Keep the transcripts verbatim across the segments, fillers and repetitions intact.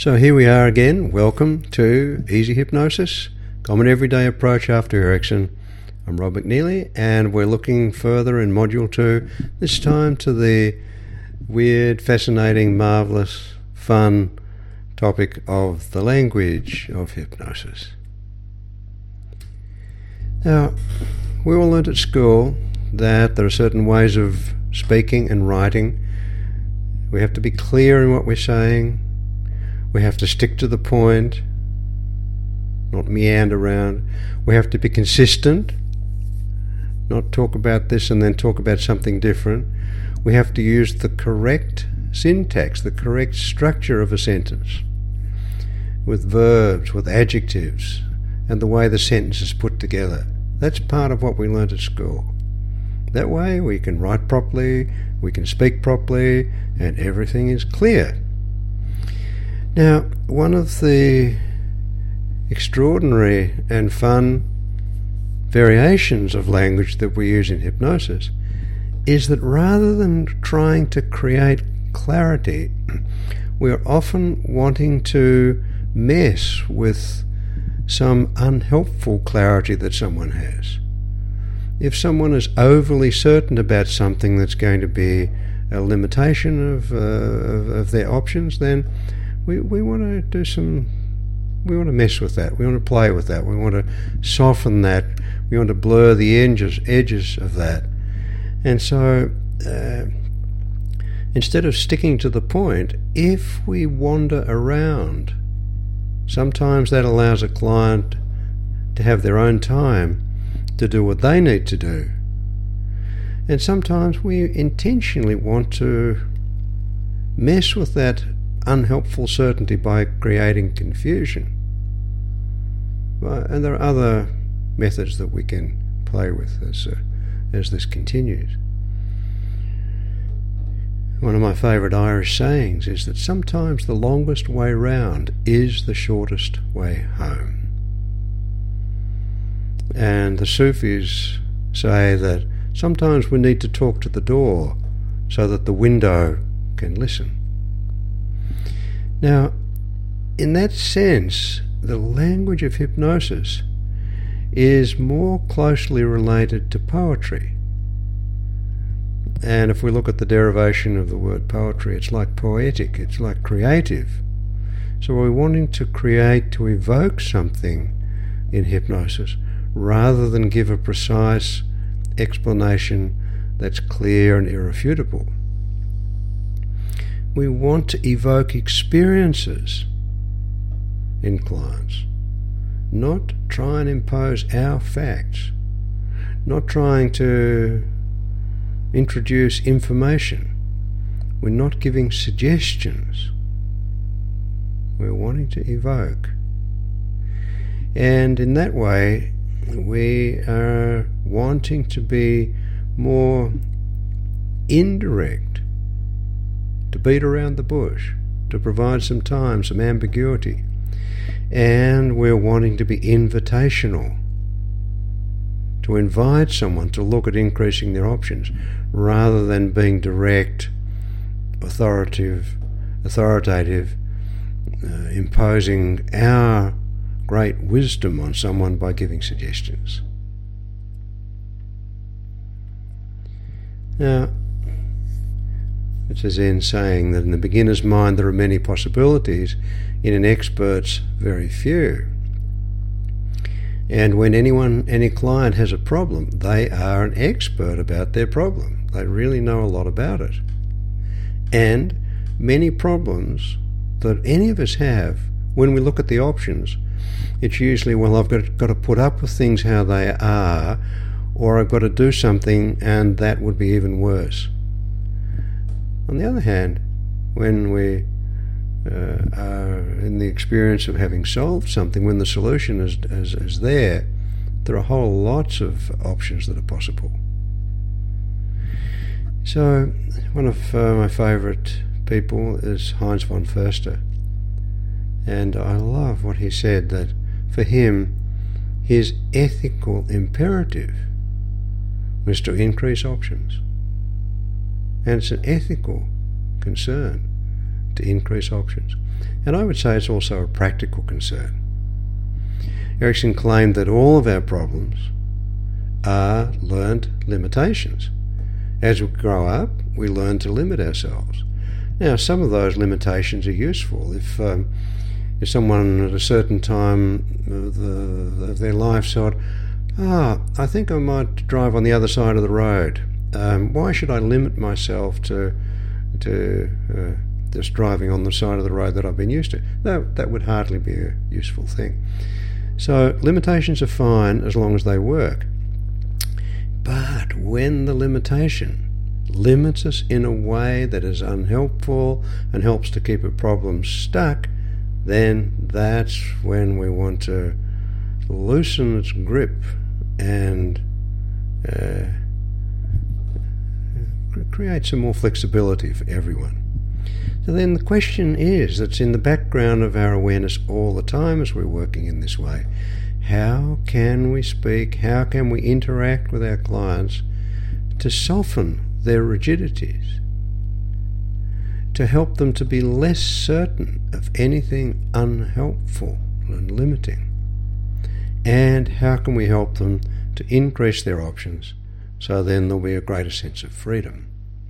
So here we are again. Welcome to Easy Hypnosis, Common Everyday Approach After Erection. I'm Rob McNeely, and we're looking further in Module two, this time to the weird, fascinating, marvellous, fun topic of the language of hypnosis. Now, we all learned at school that there are certain ways of speaking and writing. We have to be clear in what we're saying. We have to stick to the point, not meander around. We have to be consistent, not talk about this and then talk about something different. We have to use the correct syntax, the correct structure of a sentence, with verbs, with adjectives, and the way the sentence is put together. That's part of what we learnt at school. That way we can write properly, we can speak properly, and everything is clear. Now, one of the extraordinary and fun variations of language that we use in hypnosis is that rather than trying to create clarity, we're often wanting to mess with some unhelpful clarity that someone has. If someone is overly certain about something that's going to be a limitation of, uh, of, of their options, then we, we want to do some, we want to mess with that, we want to play with that, we want to soften that, we want to blur the edges, edges of that. And so uh, instead of sticking to the point, if we wander around, sometimes that allows a client to have their own time to do what they need to do. And sometimes we intentionally want to mess with that unhelpful certainty by creating confusion. And there are other methods that we can play with as, uh, as this continues. One of my favourite Irish sayings is that sometimes the longest way round is the shortest way home. And the Sufis say that sometimes we need to talk to the door so that the window can listen. Now, in that sense, the language of hypnosis is more closely related to poetry. And if we look at the derivation of the word poetry, it's like poetic, it's like creative. So we're wanting to create, to evoke something in hypnosis, rather than give a precise explanation that's clear and irrefutable. We want to evoke experiences in clients, not try and impose our facts, not trying to introduce information. We're not giving suggestions. We're wanting to evoke. And in that way, we are wanting to be more indirect, to beat around the bush, to provide some time, some ambiguity. And we're wanting to be invitational, to invite someone to look at increasing their options, rather than being direct, authoritative, authoritative, uh, imposing our great wisdom on someone by giving suggestions. Now, it's a Zen saying that in the beginner's mind there are many possibilities, in an expert's very few. And when anyone, any client has a problem, they are an expert about their problem. They really know a lot about it. And many problems that any of us have, when we look at the options, it's usually, well, I've got, got to put up with things how they are, or I've got to do something, and that would be even worse. On the other hand, when we uh, are in the experience of having solved something, when the solution is, is, is there, there are whole lots of options that are possible. So, one of uh, my favourite people is Heinz von Förster. And I love what he said, that for him, his ethical imperative was to increase options. And it's an ethical concern to increase options. And I would say it's also a practical concern. Erickson claimed that all of our problems are learnt limitations. As we grow up, we learn to limit ourselves. Now, some of those limitations are useful. If um, if someone at a certain time of, the, of their life thought, ah, I think I might drive on the other side of the road. Um, why should I limit myself to to uh, just driving on the side of the road that I've been used to? No, that would hardly be a useful thing. So limitations are fine as long as they work. But when the limitation limits us in a way that is unhelpful and helps to keep a problem stuck, then that's when we want to loosen its grip and uh, create some more flexibility for everyone. So then the question is, that's in the background of our awareness all the time as we're working in this way, how can we speak, how can we interact with our clients to soften their rigidities, to help them to be less certain of anything unhelpful and limiting? And how can we help them to increase their options so then there'll be a greater sense of freedom?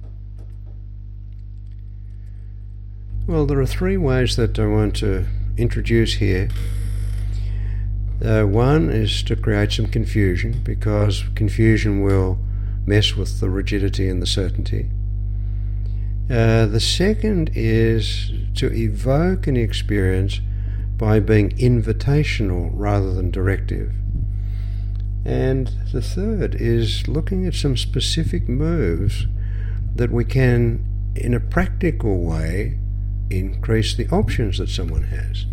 Well, there are three ways that I want to introduce here. Uh, one is to create some confusion, because confusion will mess with the rigidity and the certainty. Uh, the second is to evoke an experience by being invitational rather than directive. And the third is looking at some specific moves that we can, in a practical way, increase the options that someone has.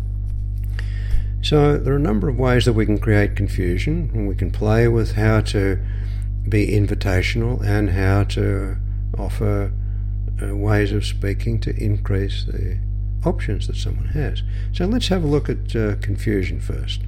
So there are a number of ways that we can create confusion, and we can play with how to be invitational and how to offer uh, ways of speaking to increase the options that someone has. So let's have a look at uh, confusion first.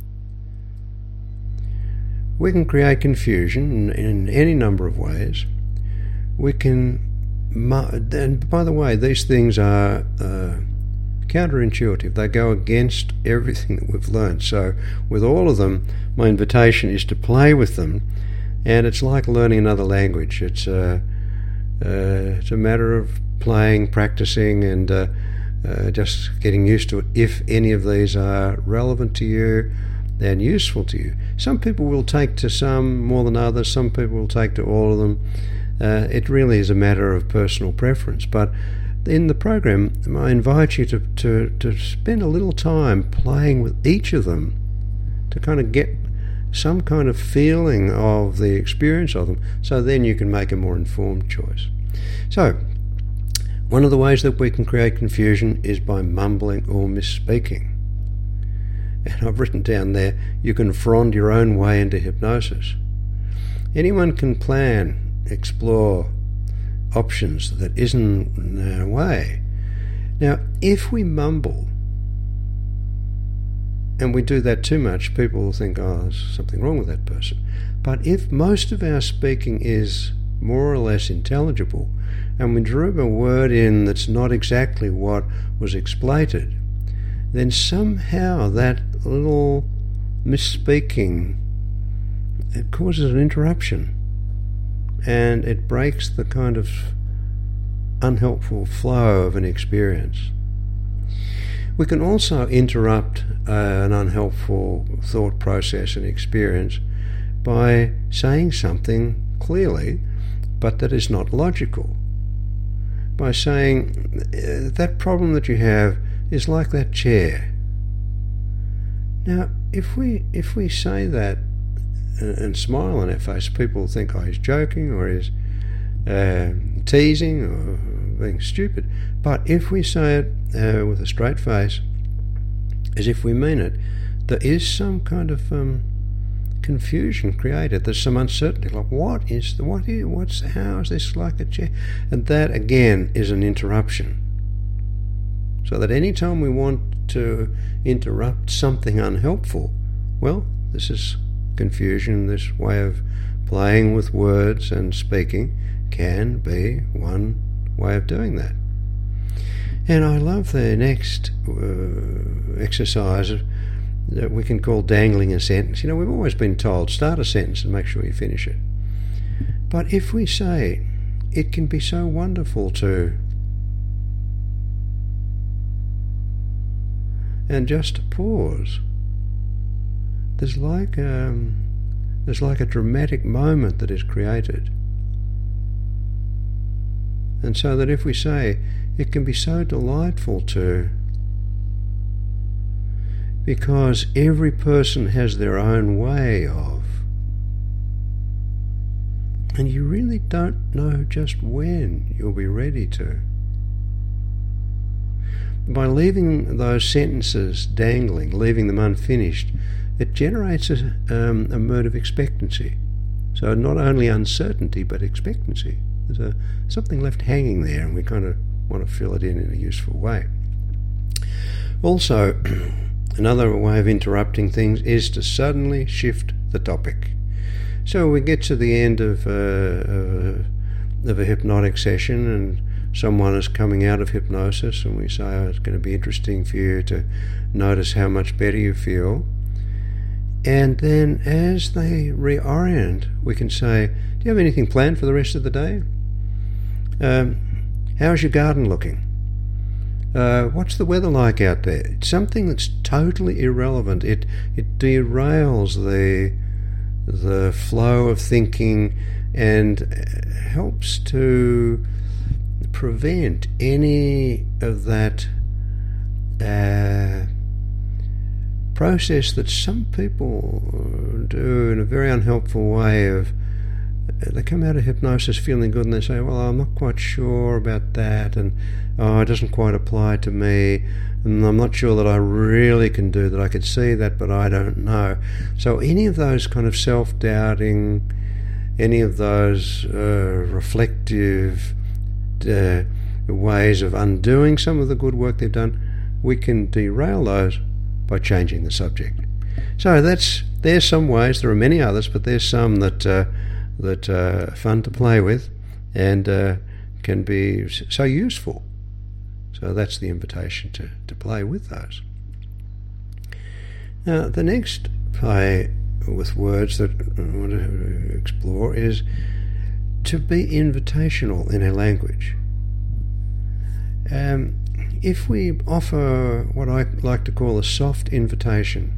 We can create confusion in, in any number of ways. We can, and by the way, these things are uh, counterintuitive. They go against everything that we've learned. So with all of them, my invitation is to play with them, and it's like learning another language. It's a, uh, it's a matter of playing, practicing, and uh, uh, just getting used to it. If any of these are relevant to you and useful to you. Some people will take to some more than others. Some people will take to all of them. Uh, it really is a matter of personal preference. But in the program, I invite you to, to, to spend a little time playing with each of them to kind of get some kind of feeling of the experience of them, so then you can make a more informed choice. So, one of the ways that we can create confusion is by mumbling or misspeaking. And I've written down there, you can frond your own way into hypnosis. Anyone can plan, explore options that isn't in our way. Now, if we mumble, and we do that too much, people will think, oh, there's something wrong with that person. But if most of our speaking is more or less intelligible, and we drew a word in that's not exactly what was explained, then somehow that little misspeaking, it causes an interruption, and it breaks the kind of unhelpful flow of an experience. We can also interrupt uh, an unhelpful thought process and experience by saying something clearly, but that is not logical. By saying, that problem that you have is like that chair. Now, if we if we say that and, and smile on our face, people think, oh, he's joking, or he's uh, teasing, or being stupid. But if we say it uh, with a straight face, as if we mean it, there is some kind of um, confusion created. There's some uncertainty, like what is the what is what's how is this like a chair? And that again is an interruption. So that any time we want to interrupt something unhelpful, well, this is confusion. This way of playing with words and speaking can be one way of doing that. And I love the next uh, exercise that we can call dangling a sentence. You know, we've always been told, start a sentence and make sure you finish it. But if we say, it can be so wonderful to, and just pause, there's like um, there's like a dramatic moment that is created. And so that if we say, it can be so delightful to, because every person has their own way of, and you really don't know just when you'll be ready to. By leaving those sentences dangling, leaving them unfinished, it generates a, um, a mood of expectancy. So not only uncertainty, but expectancy. There's a, something left hanging there, and we kind of want to fill it in in a useful way. Also, another way of interrupting things is to suddenly shift the topic. So we get to the end of, uh, uh, of a hypnotic session, and someone is coming out of hypnosis, and we say, oh, it's going to be interesting for you to notice how much better you feel. And then as they reorient, we can say, do you have anything planned for the rest of the day? Um, how's your garden looking? Uh, what's the weather like out there? It's something that's totally irrelevant. It it derails the the flow of thinking and helps to prevent any of that uh, process that some people do in a very unhelpful way of, they come out of hypnosis feeling good and they say, well, I'm not quite sure about that, and oh, it doesn't quite apply to me, and I'm not sure that I really can do that. I could see that, but I don't know. So any of those kind of self-doubting, any of those uh, reflective uh, ways of undoing some of the good work they've done, we can derail those by changing the subject. So that's there's some ways. There are many others, but there's some that uh, that are fun to play with and uh, can be so useful. So that's the invitation to, to play with those. Now, the next play with words that I want to explore is to be invitational in our language. Um, if we offer what I like to call a soft invitation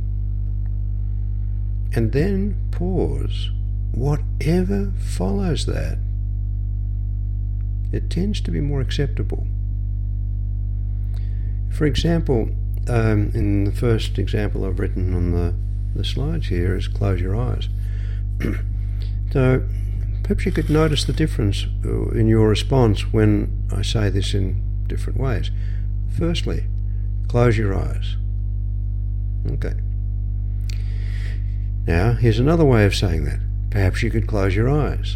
and then pause, whatever follows that, it tends to be more acceptable. For example, um, in the first example I've written on the, the slides here is close your eyes. So perhaps you could notice the difference in your response when I say this in different ways. Firstly, close your eyes. Okay. Now, here's another way of saying that. Perhaps you could close your eyes.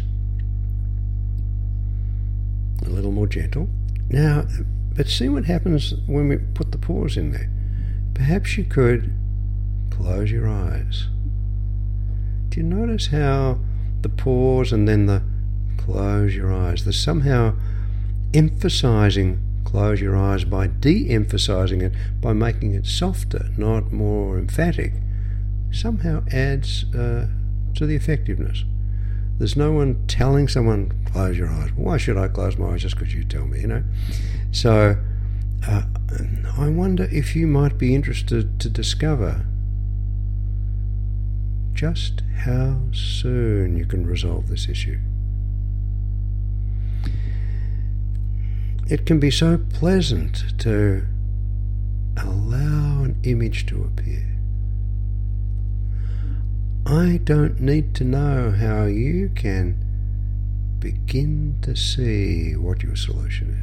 A little more gentle. Now, but see what happens when we put the pause in there. Perhaps you could close your eyes. Do you notice how the pause and then the close your eyes, there's somehow emphasizing close your eyes by de-emphasizing it, by making it softer, not more emphatic, somehow adds uh, to the effectiveness. There's no one telling someone, close your eyes. Why should I close my eyes just because you tell me, you know? So uh, I wonder if you might be interested to discover just how soon you can resolve this issue. It can be so pleasant to allow an image to appear. I don't need to know how you can begin to see what your solution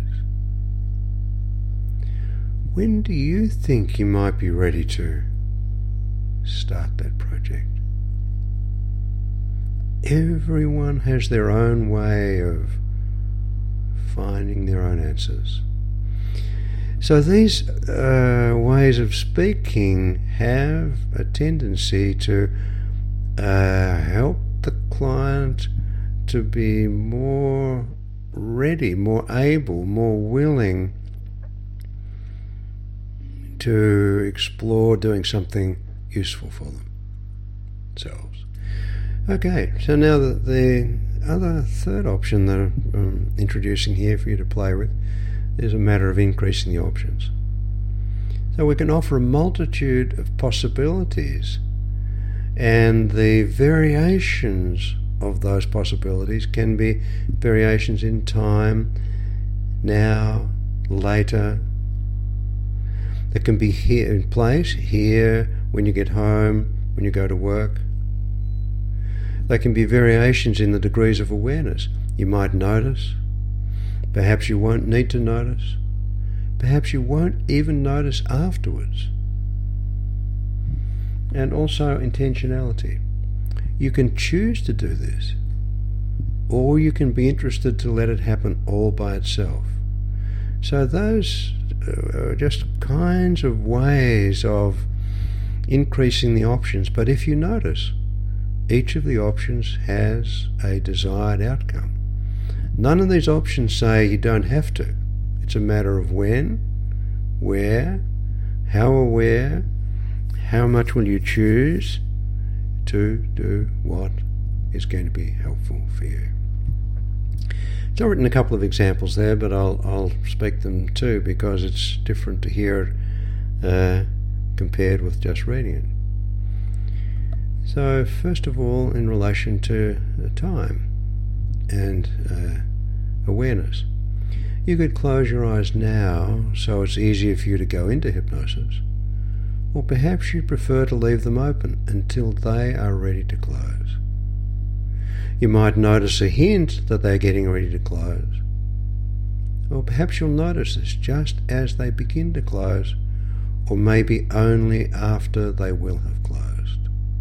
is. When do you think you might be ready to start that project? Everyone has their own way of finding their own answers. So these uh, ways of speaking have a tendency to uh, help the client to be more ready, more able, more willing to explore doing something useful for themselves. Okay, so now the, the other third option that I'm introducing here for you to play with is a matter of increasing the options. So we can offer a multitude of possibilities, and the variations of those possibilities can be variations in time, now, later. They can be here in place, here, when you get home, when you go to work. They can be variations in the degrees of awareness. You might notice, perhaps you won't need to notice, perhaps you won't even notice afterwards. And also intentionality. You can choose to do this, or you can be interested to let it happen all by itself. So those are just kinds of ways of increasing the options. But if you notice, each of the options has a desired outcome. None of these options say you don't have to. It's a matter of when, where, how aware, how much will you choose to do what is going to be helpful for you. So I've written a couple of examples there, but I'll, I'll speak them too because it's different to hear it uh, compared with just reading it. So first of all, in relation to time and uh, awareness. You could close your eyes now so it's easier for you to go into hypnosis, or perhaps you prefer to leave them open until they are ready to close. You might notice a hint that they're getting ready to close, or perhaps you'll notice this just as they begin to close, or maybe only after they will have closed.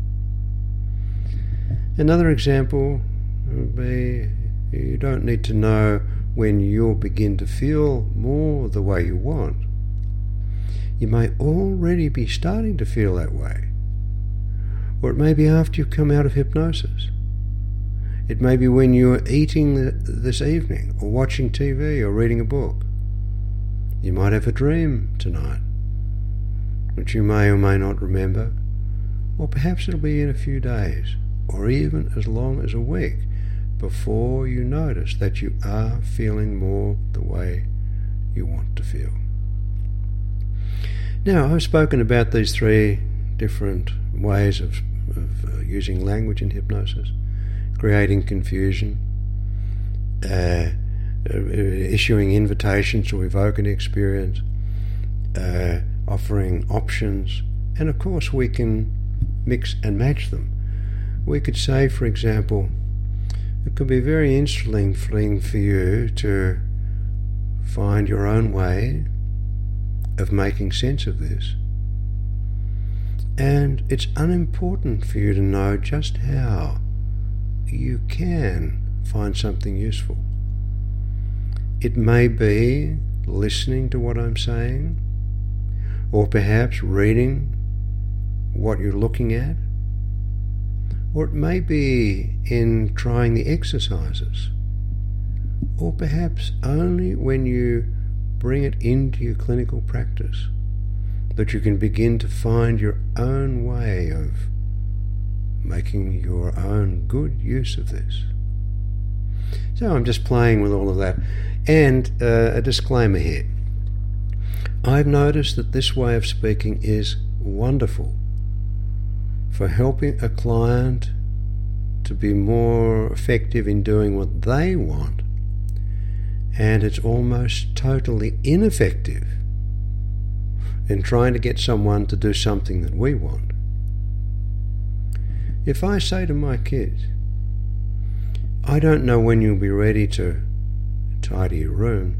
Another example would be you don't need to know when you'll begin to feel more the way you want. You may already be starting to feel that way, or it may be after you've come out of hypnosis. It may be when you're eating the, this evening, or watching T V, or reading a book. You might have a dream tonight, which you may or may not remember, or perhaps it'll be in a few days, or even as long as a week, before you notice that you are feeling more the way you want to feel. Now, I've spoken about these three different ways of, of uh, using language in hypnosis: creating confusion, uh, uh, issuing invitations to evoke an experience, uh, offering options, and of course we can mix and match them. We could say, for example, it could be very interesting for you to find your own way of making sense of this. And it's unimportant for you to know just how you can find something useful. It may be listening to what I'm saying, or perhaps reading what you're looking at, or it may be in trying the exercises, or perhaps only when you bring it into your clinical practice that you can begin to find your own way of making your own good use of this. So I'm just playing with all of that. And uh, a disclaimer here. I've noticed that this way of speaking is wonderful for helping a client to be more effective in doing what they want, and it's almost totally ineffective in trying to get someone to do something that we want. If I say to my kids, I don't know when you'll be ready to tidy your room,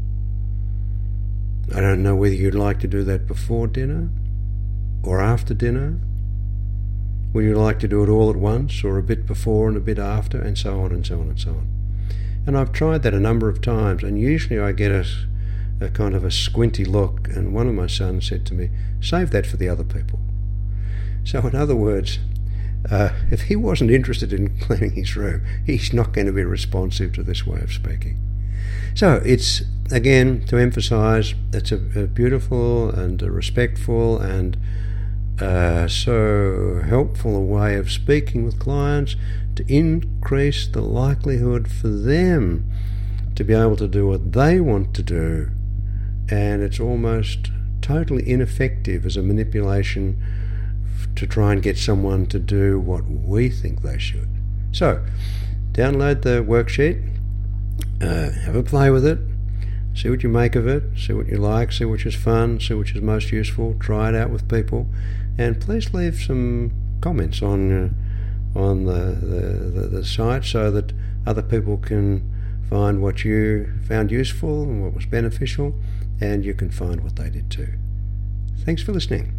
I don't know whether you'd like to do that before dinner or after dinner, would you like to do it all at once, or a bit before and a bit after, and so on and so on and so on. And I've tried that a number of times, and usually I get a, a kind of a squinty look, and one of my sons said to me, save that for the other people. So in other words, uh, if he wasn't interested in cleaning his room, he's not going to be responsive to this way of speaking. So it's, again, to emphasise, it's a, a beautiful and a respectful and uh, so helpful a way of speaking with clients to increase the likelihood for them to be able to do what they want to do. And it's almost totally ineffective as a manipulation to try and get someone to do what we think they should. So, download the worksheet, uh, have a play with it, see what you make of it, see what you like, see which is fun, see which is most useful, try it out with people, and please leave some comments on uh, on the, the, the, the site so that other people can find what you found useful and what was beneficial, and you can find what they did too. Thanks for listening.